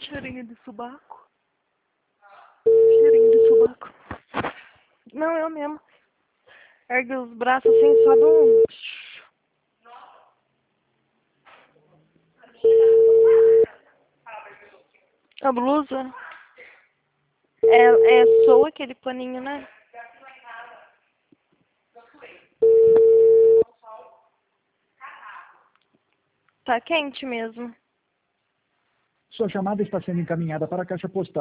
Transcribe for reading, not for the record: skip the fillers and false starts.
Cheirinho de subaco. Cheirinho de subaco. Não, eu mesmo. Ergue os braços assim, sobe um... A blusa soa aquele paninho, né? Tá quente mesmo. Sua chamada está sendo encaminhada para a caixa postal.